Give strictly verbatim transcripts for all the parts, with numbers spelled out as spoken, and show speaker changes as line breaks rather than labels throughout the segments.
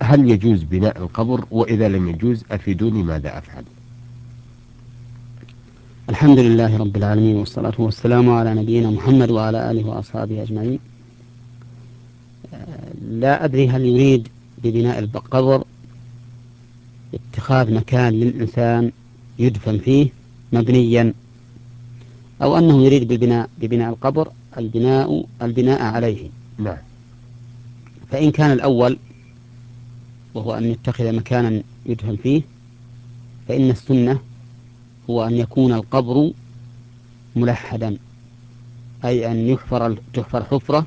هل يجوز بناء القبر؟ وإذا لم يجوز أفيدوني ماذا أفعل؟
الحمد لله رب العالمين، والصلاة والسلام على نبينا محمد وعلى آله وأصحابه أجمعين. لا أدري هل يريد ببناء القبر اتخاذ مكان للإنسان يدفن فيه مبنيا، أو أنه يريد ببناء, ببناء القبر البناء, البناء عليه.
نعم.
فإن كان الأول وهو أن يتخذ مكانا يدفن فيه، فإن السنة هو أن يكون القبر ملحدا، أي أن يحفر, تحفر حفرة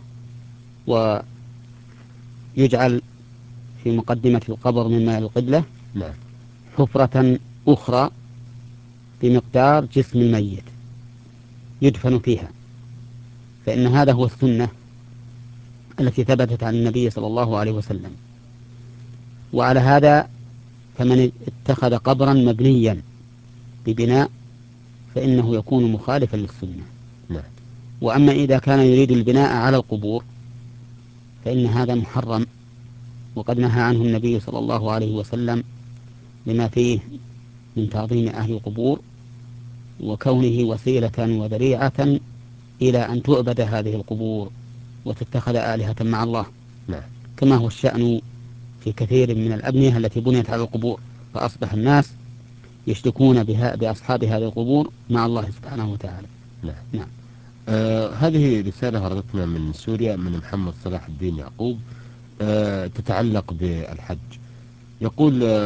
ويجعل في مقدمة القبر من ماء القبلة
نعم.
حفرة أخرى بمقدار جسم الميت يدفن فيها، فإن هذا هو السنة التي ثبتت عن النبي صلى الله عليه وسلم. وعلى هذا فمن اتخذ قبرا مبنيا ببناء فإنه يكون مخالفا للسنة.
نعم.
وأما إذا كان يريد البناء على القبور فإن هذا محرم، وقد نهى عنه النبي صلى الله عليه وسلم لما فيه من تعظيم أهل القبور وكونه وسيلة وذريعة إلى أن تعبد هذه القبور وتتخذ آلهة مع الله.
نعم.
كما هو الشأن في كثير من الأبنية التي بنيت على القبور، فأصبح الناس يشركون بها بأصحاب هذه القبور مع الله سبحانه وتعالى.
نعم.
نعم.
آه هذه رسالة وردتنا من سوريا من محمد صلاح الدين يعقوب، آه تتعلق بالحج. يقول: